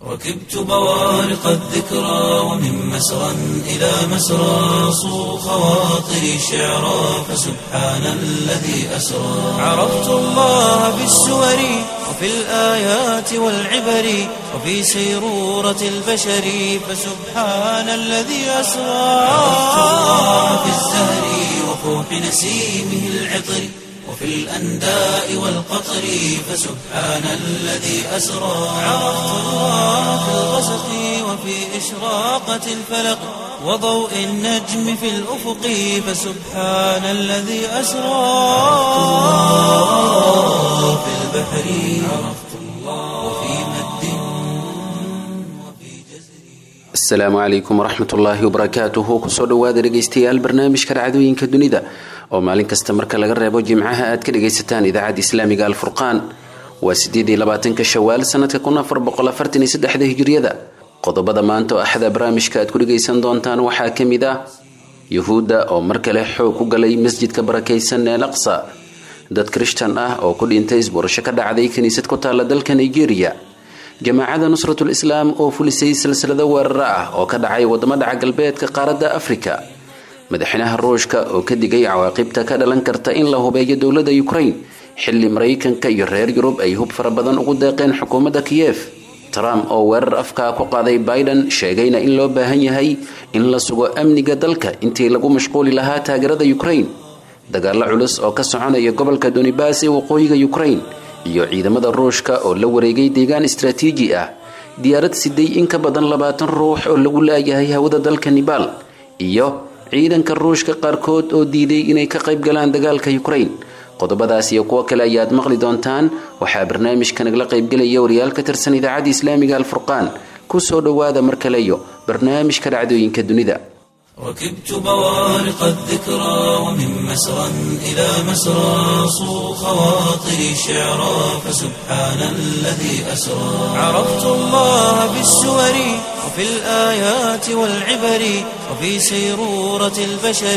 ركبت بوارق الذكرى ومن مسرى إلى مسرى صو خواطري شعرا فسبحان الذي أسرى عرفت الله بالسور وفي الآيات والعبر وفي سيرورة البشر فسبحان الذي أسرى عرفت الله بالزهر وفوح نسيمه العطر وفي الأنداء والقطر فسبحان الذي أسرى عرفت الله في الغسق وفي إشراقة الفلق وضوء النجم في الأفق فسبحان الذي أسرى في البحر عرفت الله وفي مد وفي جزر. السلام عليكم ورحمة الله وبركاته. kusoo dhawaada dhageystayaal barnaamijka dhacdooyinka dunida oo maalin kasta marka laga reebo jimcaha aad ka dhageysataan idaacada islaamiga Al-Furqaan. waa 28 Shawaal sanadka 1443 Hijriyada. qodobada maanta oo axada barnaamijka aad ku dhageysan doontaan waxaa kamid ah Yahuuda oo markale xoog ku galay masjidka barakeysan ee Al-Aqsa. dad Krishtan ah oo ku dhintay isbuurasho ka dhacday kaniisad ku taala dalka Nigeria. jamaacada Nusratul Islam oo fulisay silsilada weerar ah oo ka dhacay wadamada galbeedka qaaradda Afrika. madaxweynaha Ruushka oo ka digay cawaaqibta ka dhalan karta in la hubeeyo dawladda Ukraine xilli Mareykanka iyo reer Yurub ay hub fara badan ugu deeqeen xukuumadda Kiev. Trump oo weerar afka ku qaaday Biden sheegayna in loo baahan yahay in la sugo amniga dalka intii lagu mashquuli lahaa taageerada Ukraine. dagaal culus oo ka soconaya gobolka Donbass ee waqooyiga Ukraine iyo ciidamada Ruushka oo la wareegay deegaan istiraatiiji ah. diyaarad siday in ka badan 20 ruux oo lagu laayahay hawada dalka Nepal iyo ciidanka Ruushka qaarkood oo diiday inay ka qayb galaan dagaalka Ukraine. qodobadaas iyo kuwa kale ayaad maqli doontaan. waxaa barnaamijkan la qayb galaya wariyaal ka tirsan idaacada islaamiga Al-Furqaan. ku soo dhawaada markale iyo barnaamijka dhacdooyinka dunida. ركبت بوارق الذكرى ومن مسرى إلى مسرى صو خواطري شعرا فسبحان الذي أسرى عرفت الله بالسور وفي الآيات والعبر وفي سيرورة البشر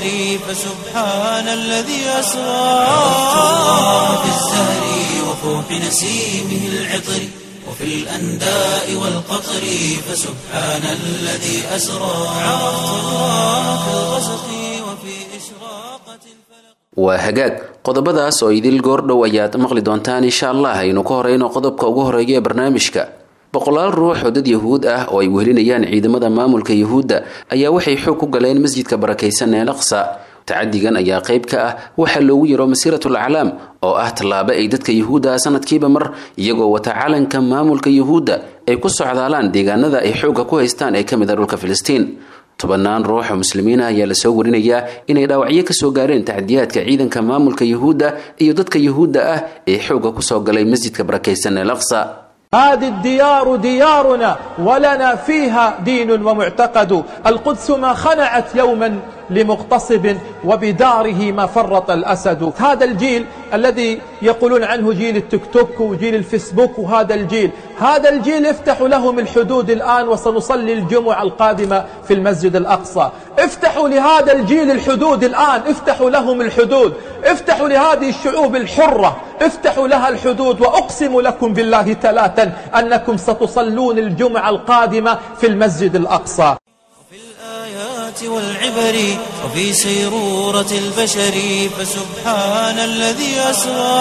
فسبحان الذي أسرى عرفت الله بالزهر وفوح نسيمه العطر وفي الأنداء والقطر فسبحان الذي أسرى عرفت الله في الغسق وفي إشراقة الفلق. وهجاج qodobadaas oo idil goordhow ayaad maqli doontaan insha Allah. aynu ka horeyno qodobka ugu horeeya barnaamijka. boqolaal ruux oo dad Yahuud ah oo ay wehelinayaan ciidamada maamulka Yahuuda ayaa waxay xoog ku galeen masjidka barakeysan ee Al-Aqsa. tacadigan ayaa qayb ka ah waxa loogu yiro Masiratul A'lam oo ah talaabo ay dadka Yahuuda sanadkiiba mar iyagoo wata calanka maamulka Yahuuda ay ku socdaalaan deegaanada ay xoog ku haystaan ee kamid ah dhulka Filistiin. tobanaan ruux oo muslimiin ah ayaa la soo warinayaa inay dhaawacyo ka soo gaareen tacadiyaadka ciidanka maamulka Yahuuda iyo dadka Yahuuda ah ee xoog ku soo galay masjidka barakeysan ee Al-Aqsa. هذه الديار ديارنا ولنا فيها دين ومعتقد. القدس ما خنعت يوما لمغتصب وبداره ما فرط الأسد. هذا الجيل الذي يقولون عنه جيل التيك توك وجيل الفيسبوك وهذا الجيل افتحوا لهم الحدود الآن وسنصلي الجمعة القادمة في المسجد الأقصى. افتحوا لهذا الجيل الحدود الآن، افتحوا لهم الحدود، افتحوا لهذه الشعوب الحرة، افتحوا لها الحدود. وأقسم لكم بالله ثلاثا أنكم ستصلون الجمعة القادمة في المسجد الأقصى. وفي الآيات والعبر وفي سيرورة البشر فسبحان الذي أسرى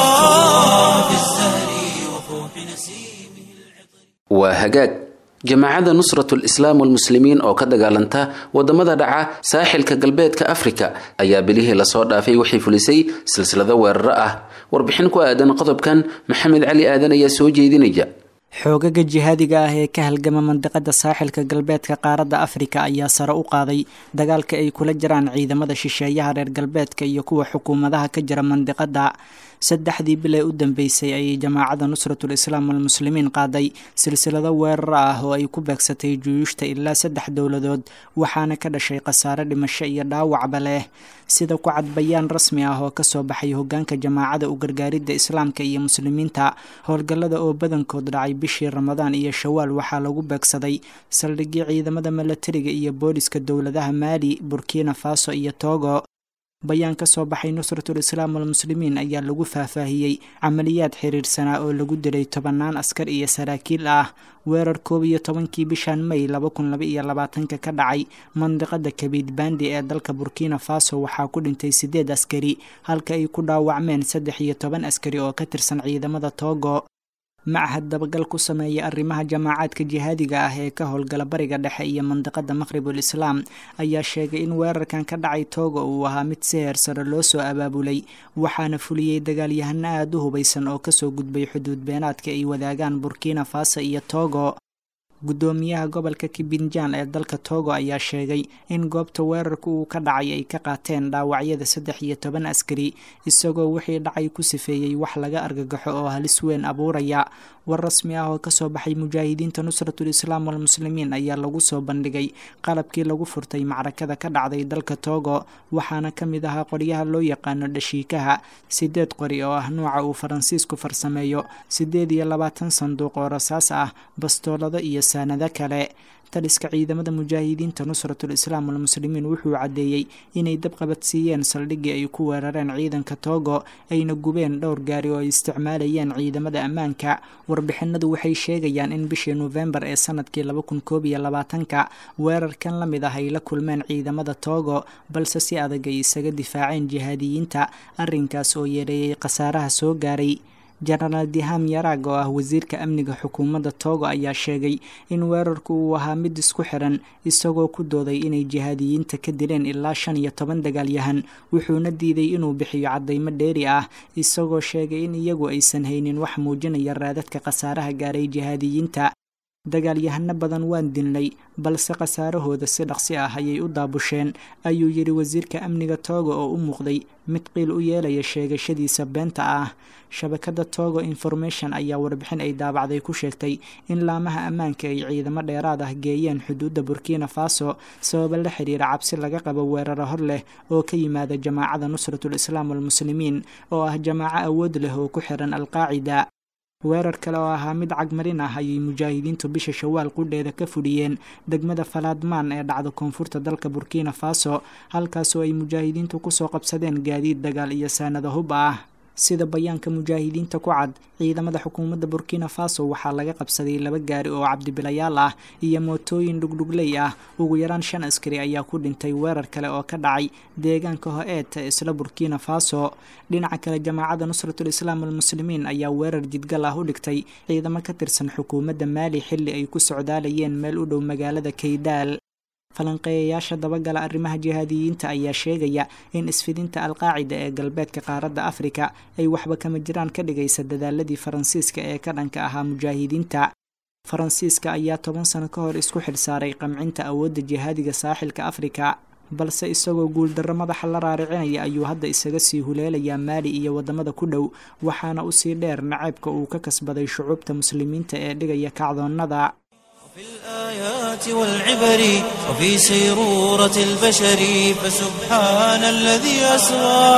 في الزهر وفوح نسيمه العطر. وهجاج jamaacada Nusratul Islam wal Muslimiin oo ka dagaalanta wadamada dhaca saaxilka galbeedka Afrika ayaa bilihii la soo dhaafay wixii fulisay silsilada weerar ah. warbixin ku aadan qodobkan Maxamed Cali Aadan ayaa soo jeedinaya. xoogaga jihaadiga ah ee ka halgama mandiqada saaxilka galbeedka qaaradda Afrika ayaa sare u qaaday dagaalka ay kula jiraan ciidamada shisheeyaha reer galbeedka iyo kuwa xukuumadaha ka jira mandiqada. saddexdii bil ee u dambeysay ayay jamaacada Nusratul Islam wal Muslimiin qaaday silsilado weerar ah oo ay ku beegsatay juyuushta ilaa 3 dowladood waxaana ka dhashay khasaare dhimasho iyo dhaawacba leh. sida ku cad bayaan rasmi ah oo ka soo baxay hoggaanka jamaacada u gargaaridda islaamka iyo muslimiinta. howlgallada oo badankood dhacay bishii Ramadaan iyo Shawaal waxaa lagu beegsaday saldhiggii ciidamada milatariga iyo booliska dowladaha Mali, Burkina Faso iyo Togo. bayaan ka soo baxay nusratul islaam walmuslimiin ayaa lagu faahfaahiyey camaliyaad xiriirsanaa oo lagu dilay 10 askar iyo saraakiil ah weerar 11 bishan May 2022 ka dhacay mandiqada Kabiid Bandi ee dalka Burkina Faso waxaa ku dhintay 8 askari halka ay ku dhaawacmeen 13 askari oo ka tirsan ciidamada Togo. معهد dabagal ku sameeya arrimaha jamaacadka jihaadiga ah ee ka howlgala bariga dhexe iyo mandiqada Maghribul Islaam ayaa sheegay in weerarkan ka dhacay Togo uu ahaa mid si heer sare loo soo abaabulay waxaana fuliyay dagaalyahano aad u hubeysan oo ka soo gudbay xuduud beenaadka ay wadaagaan Burkina Faso iyo Togo. gudoomiyaha gobolka Kibinjan ee dalka Togo ayaa sheegay in goobta weerarku uu ka dhacay ay ka qaateen dhaawacyada 13 askari isagoo wixii dhacay ku sifeeyay wax laga argagaxo oo halis weyn abuuraya war rasmi ah oo ka soo baxay mujaahidiinta nusratul islaam wal muslimiin ayaa lagu soo bandhigay qalabkii lagu furtay macrakada ka dhacday dalka Togo waxaana kamid ahaa qoryaha loo yaqaan dhashiikaha 8 qori oo ah nooca uu Faransiisku farsameeyo 28 sanduuq oo rasaas ah bastoolada iyo sanada kale taliska ciidamada mujaahidiinta nusratul islaam wal muslimiin wuxuu cadeeyay inay dab qabadsiiyeen saldhigii ay ku weerareen ciidanka Togo ayna gubeen dhowr gaari oo ay isticmaalayeen ciidamada ammaanka warbixinadu waxay sheegayaan in bishii November ee sanadkii 2022 weerarkan la mid ah ay la kulmeen ciidamada Togo balse si adag ay isaga difaaceen jihaadiyiinta arrinkaas oo yareeyay khasaaraha soo gaaray. General Diham Yarag oo ah wasiirka amniga xukuumadda Togo ayaa sheegay in weerarku uu ahaa mid isku xiran isagoo ku dooday inay jihaadiyiinta ka dileen ilaa 15 dagaalyahan wuxuuna diiday inuu bixiyo cadeymo dheeri ah isagoo sheegay in iyagu aysan haynin wax muujinaya raadadka khasaaraha gaaray jihaadiyiinta. dagaalyahano badan waan dilnay balse khasaarahooda si dhaqsi ah ayay u daabusheen ayuu yiri wasiirka amniga Togo oo u muuqday mid qiil u yeelaya sheegashadiisa beenta ah. shabakada Togo Information ayaa warbixin ay daabacday ku sheegtay in laamaha ammaanka ay ciidamo dheeraad ah geeyeen xuduudda Burkina Faso sabab la xiriira cabsi laga qabo weeraro hor leh oo ka yimaada jamaacada nusratul islaam wal muslimiin oo ah jamaaco awood leh oo ku xiran al-Qaacida. weerar kale oo ahaa mid cagmarin ah ayay mujaahidiintu bisha Shawaal qudheeda ka fuliyeen degmada Faladman ee dhacda koonfurta dalka Burkina Faso halkaas oo ay mujaahidiintu ku soo qabsadeen gaadiid dagaal iyo saanado hub ah. sida bayaanka mujaahidiinta ku cad ciidamada xukuumadda Burkina Faso waxaa laga qabsaday 2 gaari oo cabdibilayaal ah iyo mootooyin dhugdhugley ah ugu yaraan 5 askari ayaa ku dhintay weerar kale oo ka dhacay deegaanka Ho'eet ee isla Burkina Faso. dhinaca kale jamaacada nusratul islaam wal muslimiin ayaa weerar jidgal ah u dhigtay ciidamo ka tirsan xukuumadda Mali xilli ay ku socdaalayeen meel u dhow magaalada Kaydaal. falanqeeyayaasha dabagala arrimaha jihaadiyiinta ayaa sheegaya in isfidinta al-Qaacida ee galbeedka qaaradda Afrika ay waxba kama jiraan ka dhigaysa dadaaladii Faransiiska ee ka dhanka ahaa mujaahidiinta. Faransiiska ayaa 10 sano ka hor isku xilsaaray qamcinta awoodda jihaadiga saaxilka Afrika balse isagoo guul darro madaxa la raaricinaya ayuu hadda isaga sii huleelayaa Mali iyo wadamada ku dhow waxaana u sii dheer nacaybka uu ka kasbaday shucuubta muslimiinta ee dhigaya kacdoonnada. في الآيات والعبر وفي سيرورة البشر فسبحان الذي أسرى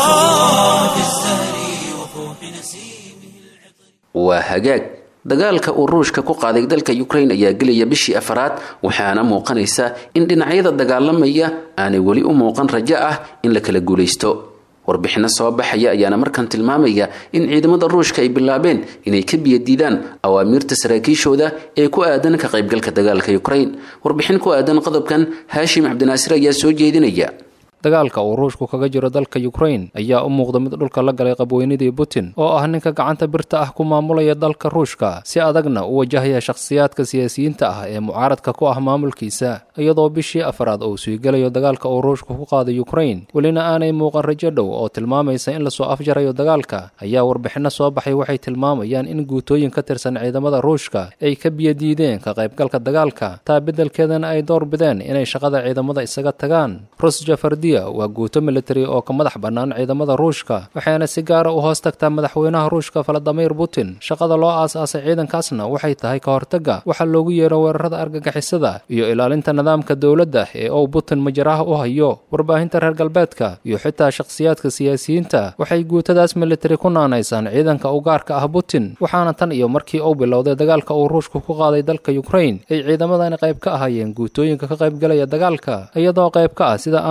في الزهر وفوح نسيمه وهجاج dagaalka uu Ruushka ku qaaday dalka Ukraine ayaa galaya bishii afraad waxaana muuqanaysa in dhinacyada dagaalamaya aanay wali u muuqan rajo ah in la kala guuleysto. warbixino soo baxaya ayaana markan tilmaamaya in ciidamada Ruushka ay bilaabeen inay ka biyadiidaan awaamirta saraakiishooda ee ku aadan ka qaybgalka dagaalka Ukraine. warbixin ku aadan qodobkan Hashim Abdinaasir ayaa soo jeedinaya. dagaalka uu Ruushku kaga jiro dalka Ukraine ayaa u muuqda mid dhulka la galay qabweynidii Putin oo ah ninka gacanta birta ah ku maamulaya dalka Ruushka si adagna u wajahaya shakhsiyaadka siyaasiyiinta ah ee mucaaradka ku ah maamulkiisa iyadoo bishii afraad uu sii galayo dagaalka uu Ruushku ku qaaday Ukraine walina aanay muuqan rajo dhow oo tilmaamaysa in la soo afjarayo dagaalka ayaa warbixino soo baxay waxay tilmaamayaan in guutooyin ka tirsan ciidamada Ruushka ay ka biyadiideen ka qaybgalka dagaalka taa beddelkeedana ay door bideen inay shaqada ciidamada isaga tagaan. waa guuto military oo ka madax bannaan ciidamada Ruushka waxaana si gaar ah u hoos tagtaa madaxweynaha Ruushka Vladimir Putin. shaqada loo aasaasay ciidankaasna waxay tahay ka hortagga waxa loogu yeero weerarada argagixisada iyo ilaalinta nidaamka dawladda ee uu Putin majaraha u hayo. warbaahinta reer galbeedka iyo xitaa shakhsiyaadka siyaasiyiinta waxay guutadaas military ku naanaysaan ciidanka u gaarka ah Putin waxaana tan iyo markii uu bilowday dagaalka uu Ruushku ku qaaday dalka Ukraine ay ciidamadani qayb ka ahaayeen guutooyinka ka qayb galaya dagaalka iyadoo qayb ka ah sida aanu Ruushku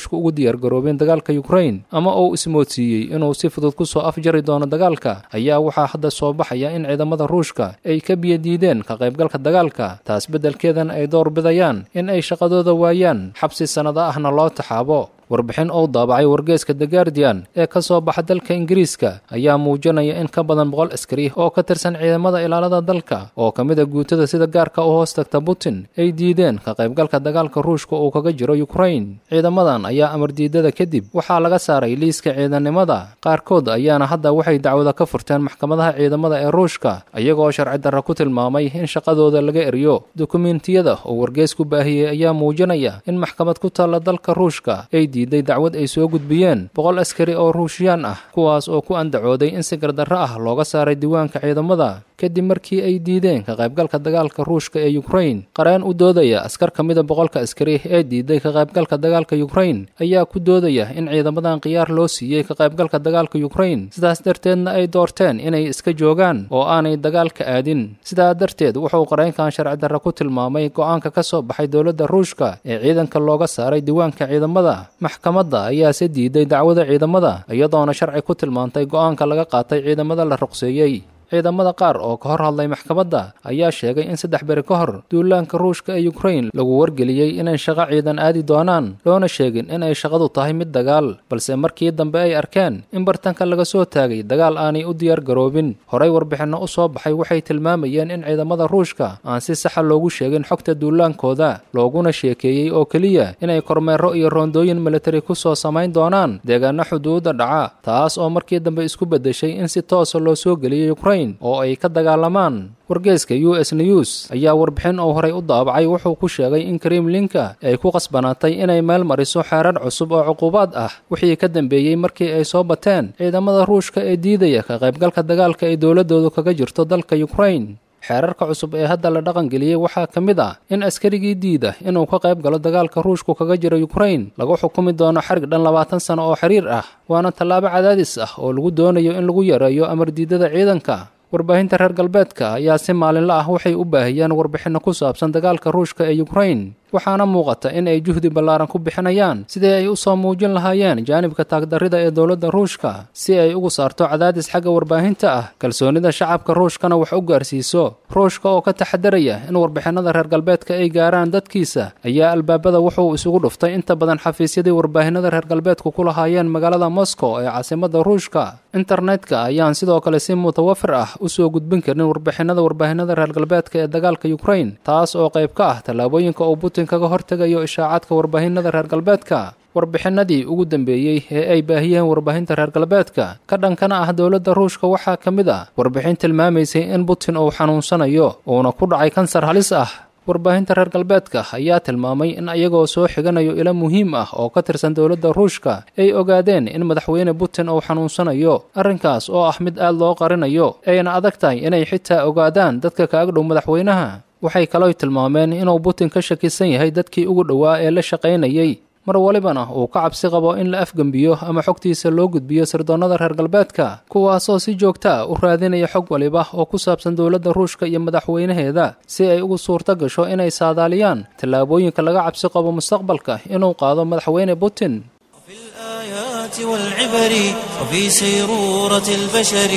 ruushka ugu diyaargaroobeen dagaalka yukrain ama uu ismoodsiiyey inuu si fudud kusoo afjari doono dagaalka ayaa waxaa hadda soo baxaya in ciidamada ruushka ay ka biyadiideen ka qaybgalka dagaalka taas beddelkeedana ay door bidayaan in ay shaqadooda waayaan xabsi sannado ahna loo taxaabo warbixin uu daabacay wargeeska The Guardian ee ka soo baxa dalka Ingiriiska ayaa muujinaya in ka badan 100 askari oo ka tirsan ciidamada ilaalada dalka oo ka mid ah guutada sida gaarka u hoos tagta Putin ay diideen ka qaybgalka dagaalka Ruushka oo kaga jiro Ukraine. Ciidamadan ayaa amar diidada kadib waxaa laga saaray liiska ciidanimada. Qaarkood ayaana hadda waxay dacwada ka furteen maxkamadaha ciidamada ee Ruushka iyagoo sharci darro ku tilmaamay in shaqadooda laga eriyo. Dukumeentiyada oo wargeesku baahiyay ayaa muujinaya in maxkamad ku taala dalka Ruushka ay diiday dacwad ay soo gudbiyeen 100 askari oo Ruushiyaan ah kuwaas oo ku andacooday in si gardarro ah looga saaray diiwaanka ciidamada kadib markii ay diideen ka qaybgalka dagaalka Ruushka ee Ukraine. Qareen u doodaya askar ka mid ah 100 askari ee diiday ka qaybgalka dagaalka Ukraine ayaa ku doodaya in ciidamadan qiyaar loo siiyay ka qaybgalka dagaalka Ukraine sidaas darteedna ay doorteen inay iska joogaan oo aanay dagaalka aadin. Sidaa darteed wuxuu qareenkan sharci darro ku tilmaamay go'aanka ka soo baxay dowladda Ruushka ee ciidanka looga saaray diiwaanka ciidamada. maxkamadda ayaa se diiday dacwada ciidamada iyadoona sharci ku tilmaantay go'aanka laga qaatay ciidamada la ruqseeyey. ciidamada qaar oo ka hor hadlay maxkamadda ayaa sheegay in 3 beri ka hor duulaanka Ruushka ee Ukraine lagu wargeliyay inay shaqo ciidan aadi doonaan loona sheegin in ay shaqadu tahay mid dagaal balse markii dambe ay arkeen in bartanka laga soo taagay dagaal aanay u diyaar garoobin. Horay warbixino u soo baxay waxay tilmaamayeen in ciidamada Ruushka aan si sax ah loogu sheegin xogta duulaankooda looguna sheekeeyay oo kaliya inay kormeero iyo roondooyin military ku soo samayn doonaan deegaano xuduudda dhaca taas oo markii dambe isku bedeshay in si toos ah loo soo geliyay Ukraine oo ay ka dagaalamaan. wargeyska US News ayaa warbixin oo horay u daabacay wuxuu ku sheegay in Kremlinka ay ku qasbanaatay inay meel mariso xeerar cusub oo cuqubaad ah wixii ka dambeeyay markii ay soo bateen ciidamada Ruushka ee diidaya ka qaybgalka dagaalka ay dowladoodu kaga jirto dalka Ukraine. xeerarka cusub ee hadda la dhaqan geliyay waxaa ka mid ah in askarigii diida inuu ka qayb galo dagaalka Ruushku kaga jiro Ukraine lagu xukumi doono xarig dhan 20 sano oo xiriir ah waana tallaabo cadaadis ah oo lagu doonayo in lagu yareeyo amar diidada ciidanka. warbaahinta reer galbeedka ayaa si maalinle ah waxay u baahiyeen warbixino ku saabsan dagaalka Ruushka ee Ukraine waxaana muuqata in ay juhdi ballaaran ku bixinayaan sidii ay u soo muujin lahaayeen jaanibka taagdarrida ee dowladda Ruushka si ay ugu saarto cadaadis xagga warbaahinta ah kalsoonida shacabka Ruushkana wax u gaarsiiso. Ruushka oo ka taxadaraya in warbixinada reer galbeedka ay gaaraan dadkiisa ayaa albaabada wuxuu isugu dhuftay inta badan xafiisyadii warbaahinada reer galbeedku ku lahaayeen magaalada Moscow ee caasimadda Ruushka. internetka ayaan sidoo kale si mutawafir ah u soo gudbin karin warbaahinada reer galbeedka ee dagaalka Ukraine taas oo qayb ka ah tallaabooyinka uu Putin kaga hortagayo ishaacaadka warbaahinada reer galbeedka. warbixinadii ugu dambeeyay ee ay baahiyeen warbaahinta reer galbeedka ka dhankana ah dowladda Ruushka waxaa ka mid ah warbixin tilmaamaysay in Putin uu xanuunsanayo uuna ku dhacay kansar halis ah. warbaahinta reer galbeedka ayaa tilmaamay in ayagoo soo xiganayo ilo muhiim ah oo ka tirsan dowladda Ruushka ay ogaadeen in madaxweyne Putin uu xanuunsanayo arrinkaas oo ah mid aad loo qarinayo ayna adag tahay inay xitaa ogaadaan dadka ka ag dhow madaxweynaha. waxay kaloo tilmaameen inuu Putin ka shakisan yahay dadkii ugu dhowaa ee la shaqaynayay mar walibana uu ka cabsi qabo in la afgambiyo ama xogtiisa loo gudbiyo sirdoonnada reer galbeedka kuwaasoo si joogta ah u raadinaya xog waliba oo ku saabsan dowladda Ruushka iyo madaxweynaheeda si ay ugu suurto gasho inay saadaaliyaan tallaabooyinka laga cabsi qabo mustaqbalka inuu qaado madaxweyne Putin. في الآيات والعبر وفي سيرورة البشر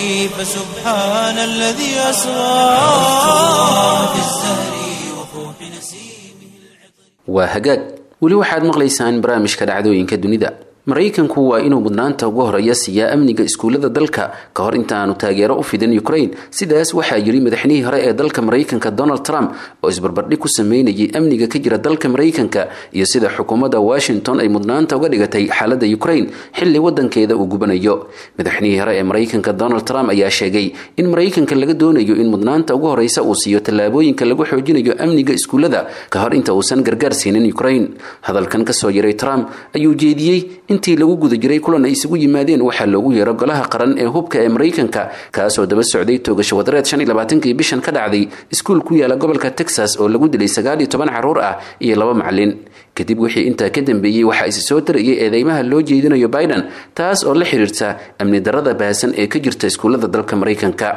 فسبحان الذي أسرى في الزهر وفوح نسيمه waa hagaag weli waxaad maqlaysaan barnaamijka dhacdooyinka dunida. Mareykanku waa inuu mudnaanta ugu horeeya siiyaa amniga iskuulada dalka ka hor inta aanu taageero u fidin Ukraine. sidaas waxaa yiri madaxweynihii hore ee dalka Mareykanka Donald Trump oo isbarbardhig ku sameeyay amniga ka jira dalka Mareykanka iyo sida xukuumadda Washington ay mudnaanta uga dhigatay xaaladda Ukraine xilli wadankeeda uu gubanayo. madaxweynihii hore ee Mareykanka Donald Trump ayaa sheegay in Mareykanka laga doonayo in mudnaanta ugu horeysa uu siiyo tallaabooyinka lagu xoojinayo amniga iskuulada ka hor inta uusan gargaar siinin Ukraine. hadalkan ka soo yaray Trump ayuu jeediyay intii lagu guda jiray kulan ay isugu yimaadeen waxa loogu yeero golaha qaran ee hubka ee Mareykanka kaasoo daba socday toogasho wadareed 25 bishan ka dhacday iskuul ku yaala gobolka Texas oo lagu dilay 19 caruur ah iyo 2 macallin. kadib wixii intaa ka dambeeyay waxa ay soo tarayay eedeymaha loo jeedinayo Biden taas oo la xiriirta amni darrada baasan ee ka jirta iskuulada dalka Mareykanka.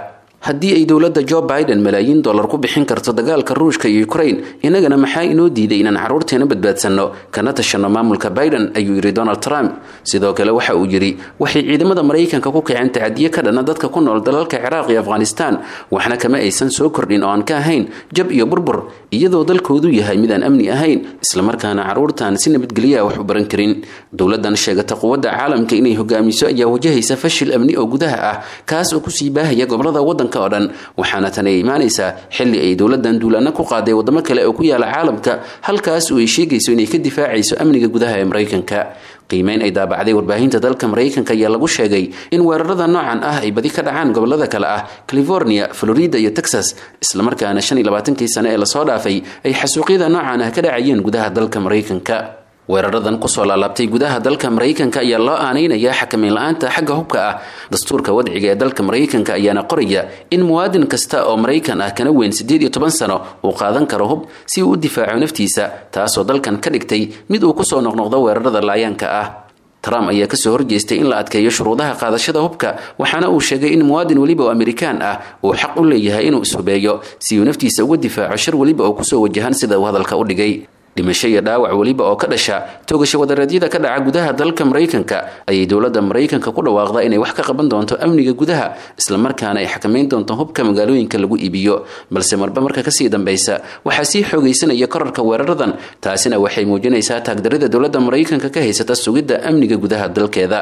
haddii ay dowladda Joe Biden malaayiin dollar ku bixin karto dagaalka Ruushka iyo Ukraine inagana maxaa inoo diiday inaan caruurteena badbaadsanno kana tashano maamulka Biden ayuu yiri Donald Trump sidoo kale waxa uu yiri waxay ciidamada Mareykanka ku kicin tacadiye ka dhana dadka ku nool dalalka Ciraaq iyo Afghanistan waxna kama aysan soo kordhin oo aan ka ahayn jab iyo burbur iyadoo dalkoodu yahay mid aan amni ahayn isla markaana caruurtaan si nabadgelyo wax u baran karin dowladan sheegata quwadda caalamka inay hogaamiso ayaa wajahaysa fashil amni oo gudaha ah kaas oo ku sii baahaya gobolada wadanka oo dhan waxaana tan ay imaanaysaa xilli ay dowladan duulana ku qaaday wadamo kale oo ku yaala caalamka halkaas oo ay sheegayso inay ka difaacayso amniga gudaha ee Mareykanka qiimeyn ay daabacday warbaahinta dalka Mareykanka ayaa lagu sheegay in weerarada noocan ah ay badi ka dhacaan gobolada kale ah California, Florida iyo Texas isla markaana 25 sano ee la soo dhaafay ay xasuuqyada noocan ah ka dhacayeen gudaha dalka Mareykanka weeraradan ku soo laabtay gudaha dalka Mareykanka ayaa loo aaneynaya xakameyn la'aanta xagga hubka ah dastuurka wadciga ee dalka Mareykanka ayaana qoraya in muwaadin kasta oo Mareykan ah kana weyn 18 sano uu qaadan karo hub si uu u difaaco naftiisa taasoo dalkan ka dhigtay mid uu ku soo noqnoqdo weerarada laayaanka ah Trump ayaa ka soo horjeestay in la adkeeyo shuruudaha qaadashada hubka waxaana uu sheegay in muwaadin waliba oo Amerikaan ah uu xaq u leeyahay inuu ishubeeyo si uu naftiisa uga difaaco shir waliba oo ku soo wajahan sida uu hadalka u dhigay dhimasho iyo dhaawac waliba oo ka dhasha toogasho wadareedyada ka dhaca gudaha dalka Mareykanka ayay dowladda Mareykanka ku dhawaaqday inay wax ka qaban doonto amniga gudaha isla markaana ay xakameyn doonto hubka magaalooyinka lagu iibiyo balse marba marka ka sii dambaysa waxa sii xoogaysanaya korarka weeraradan taasina waxay muujinaysaa taagdarida dowladda Mareykanka ka haysata sugidda amniga gudaha dalkeeda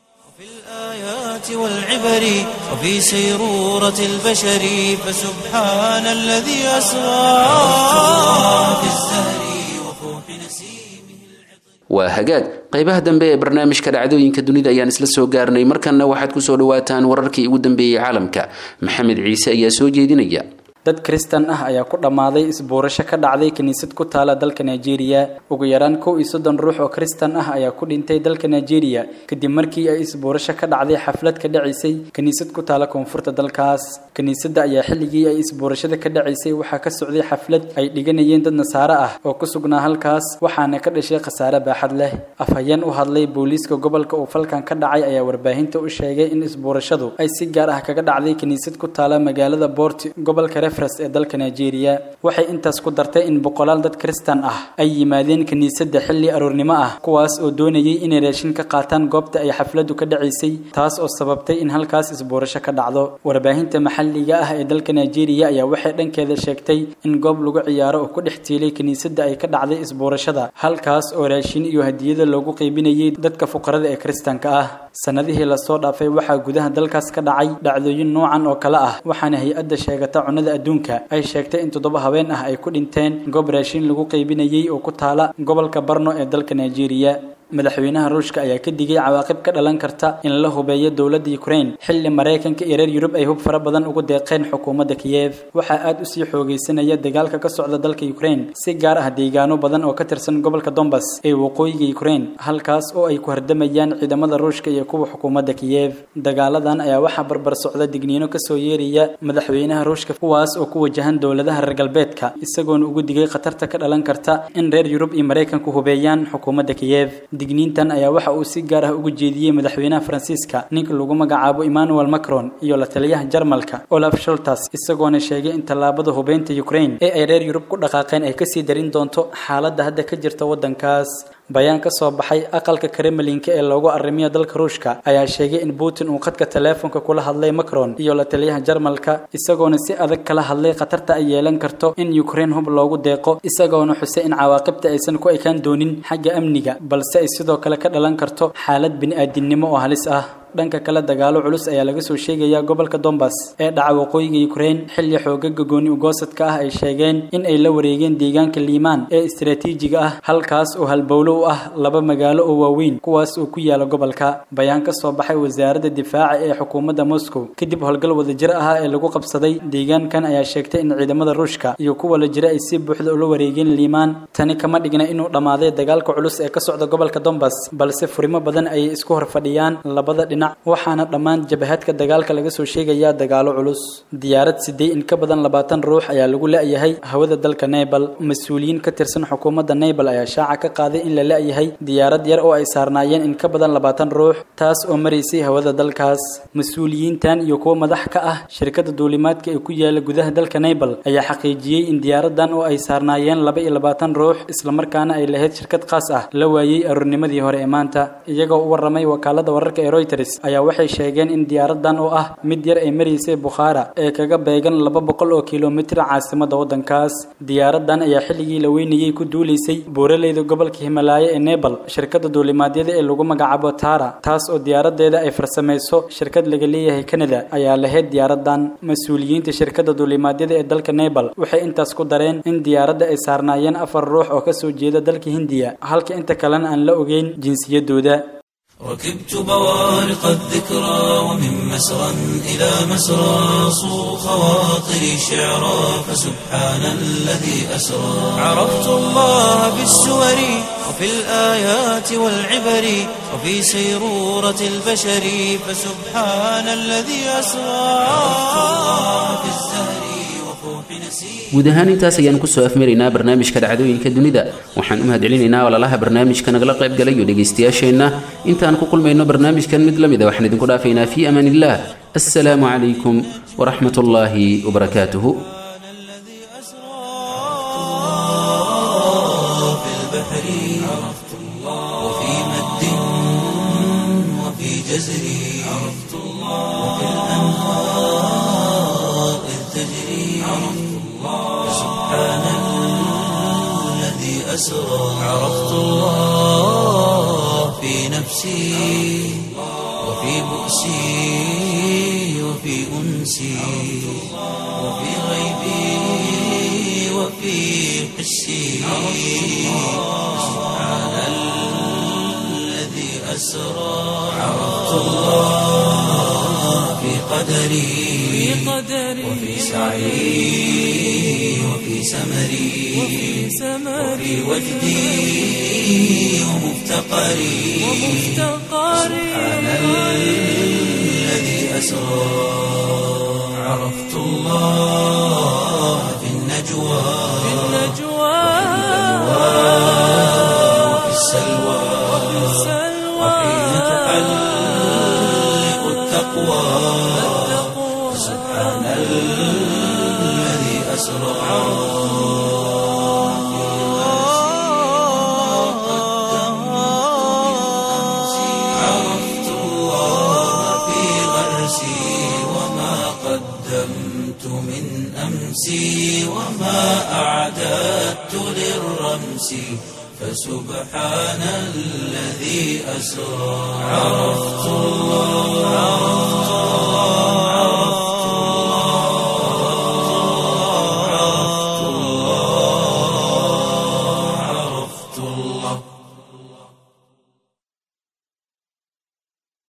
والعبر وفي سيرورة البشر فسبحان الذي أسرى في الزهر waa hagaag qaybaha dambe ee barnaamijka dhacdooyinka dunida ayaan isla soo gaarnay markana waxaad ku soo dhawaataan wararkii ugu dambeeyay caalamka maxamed ciise ayaa soo jeedinaya dad Kristan ah ayaa ku dhamaaday isbuurasho ka dhacday kaniisad ku taala dalka Nigeria ugu yaraan 31 ruux oo Kristan ah ayaa ku dhintay dalka Nigeria kadib markii ay isbuurasho ka dhacday xaflad ka dhacisay kaniisad ku taala koonfurta dalkaas kaniisadda ayaa xilligii ay isbuurashada ka dhacisay waxa ka socday xaflad ay dhiganayeen dad Nasaare ah oo ku sugnaa halkaas waxaana ka dhashay khasaare baaxad leh afhayeen u hadlay booliiska gobolka oo falkan ka dhacay ayaa warbaahinta u sheegay in isbuurashadu ay si gaar ah kaga dhacday kaniisad ku taala magaalada Port gobolka ee dalka Nigeria waxay intaas ku dartay in boqolaal dad Kristan ah ay yimaadeen kaniisadda xilli aroornimo ah kuwaas oo doonayay inay raashin ka qaataan goobta ay xafladu ka dhacisay taas oo sababtay in halkaas isbuurasho ka dhacdo warbaahinta maxalliga ah ee dalka Nigeria ayaa waxay dhankeeda sheegtay in goob lagu ciyaaro oo ku dhex tiilay kaniisadda ay ka dhacday isbuurashada halkaas oo raashin iyo hadiyado loogu qaybinayay dadka fuqarada ee Kristanka ah sanadihii la soo dhaafay waxa gudaha dalkaas ka dhacay dhacdooyin noocan oo kala ah waxaana hay'adda sheegata cunada adduunka ay sheegtay in 7 habeen ah ay ku dhinteen goob raashin lagu qaybinayay oo ku taala gobolka Borno ee dalka Nigeria madaxweynaha Ruushka ayaa ka digay cawaaqib ka dhalan karta in la hubeeyo dowladda Ukraine xilli Mareykanka iyo reer Yurub ay hub fara badan ugu deeqeen xukuumadda Kiev waxa aad u sii xoogaysanaya dagaalka ka socda dalka Ukraine si gaar ah deegaano badan oo ka tirsan gobolka Donbas ee waqooyiga Ukraine halkaas oo ay ku hardamayaan ciidamada Ruushka iyo kuwa xukuumadda Kiev dagaaladan ayaa waxa barbar socda digniino ka soo yeeraya madaxweynaha Ruushka kuwaas oo ku wajahan dowladaha reer galbeedka isagoon ugu digay khatarta ka dhalan karta in reer Yurub iyo Mareykanku hubeeyaan xukuumadda Kiev digniintan ayaa waxa uu si gaar ah ugu jeediyay madaxweynaha Faransiiska ninka lagu magacaabo Emmanuel Macron iyo la taliyaha Jarmalka Olaf Scholz isagoona sheegay in talaabada hubeynta Ukraine ee ay reer Yurub ku dhaqaaqeen ay ka sii darin doonto xaaladda hadda ka jirta wadankaas bayaan ka soo baxay aqalka Kremlinka ee loogu arrimiyo dalka Ruushka ayaa sheegay in Putin uu qadka telefoonka kula hadlay Macron iyo la taliyaha Jarmalka isagoona si adag kala hadlay khatarta ay yeelan karto in Ukraine hub loogu deeqo isagoona xusay in cawaaqibta aysan ku ekaan doonin xagga amniga balse ay sidoo kale ka dhalan karto xaalad bini'aadanimo oo halis ah dhanka kale dagaalo culus ayaa laga soo sheegaya gobolka Donbas ee dhaca waqooyiga Ukraine xilli xoogagga gooni u goosadka ah ay sheegeen in ay la wareegeen deegaanka Liman ee istiraatiijiga ah halkaas oo halbowlo u ah laba magaalo oo waaweyn kuwaas oo ku yaala gobolka bayaan ka soo baxay wasaaradda difaaca ee xukuumadda Moscow kadib howlgal wadajir ah ee lagu qabsaday deegaankan ayaa sheegtay in ciidamada Ruushka iyo kuwa la jira ay si buuxda u la wareegeen Liman tani kama dhigna inuu dhamaaday dagaalka culus ee ka socda gobolka Donbas balse furimo badan ay isku horfadhiyaan labada dhinac waxaana dhammaan jabahadka dagaalka laga soo sheegayaa dagaalo culus diyaarad sidee in ka badan 20 ruux ayaa lagu la'yahay hawada dalka Nepal mas'uuliyiin ka tirsan xukuumadda Nepal ayaa shaaca ka qaaday in la la'yahay diyaarad yar oo ay saarnaayeen in ka badan 20 ruux taas oo mareysay hawada dalkaas mas'uuliyiintan iyo kuwa madax ka ah shirkadda duulimaadka ee ku yaala gudaha dalka Nepal ayaa xaqiijiyay in diyaaradan oo ay saarnaayeen 22 ruux isla markaana ay lahayd shirkad qaas ah la waayay arurnimadii hore ee maanta iyagoo u waramay wakaalada wararka ee Reuters ayaa waxay sheegeen in diyaaradan oo ah mid yar ay mareysay Bukhara ee kaga beegan 200 oo kiiloomitir caasimadda wadankaas diyaaradan ayaa xilligii la weynayay ku duuleysay buuraleyda gobolka Himalaya ee Nepal shirkadda duulimaadyada ee lagu magacaabo Tara taas oo diyaaradeeda ay farsameyso shirkad laga leeyahay Canada ayaa lahayd diyaaradan mas'uuliyiinta shirkadda duulimaadyada ee dalka Nepal waxay intaas ku dareen in diyaaradda ay saarnaayeen 4 ruux oo ka soo jeeda dalka Hindiya halka inta kalena aan la ogeyn jinsiyadooda ركبت بوارق الذكرى ومن مسرى إلى مسرى صو خواطري شعرا فسبحان الذي أسرى عرفت الله بالسور وفي الآيات والعبر وفي سيرورة البشر فسبحان الذي أسرى عرفت الله بالزهر guud ahaan intaas ayaan kusoo afmaraynaa barnaamijka dhacdooyinka dunida waxaan u mahadcelinaynaa walaalaha barnaamijka nagala qayb galay iyo dhegaystayaasheenna intaan ku kulmayno barnaamijkan mid la mid a waxaan idinku dhaafaynaa fii amaan illah assalaamu calaykum waraxmat ullaahi wabarakaatuhu عرفت الله في نفسي وفي بؤسي وفي أنسي وفي غيبي وفي حسي سبحان الذي أسرى عرفت الله في قدري وفي سعي وفي سمري وفي وجدي ومفتقري سبحان الذي أسرى عرفت الله في النجوى وفي السلوى وحين تحلق التقوى سبحان الذي أسرى وما أعددت للرمس فسبحان الذي أسرى عرفت الله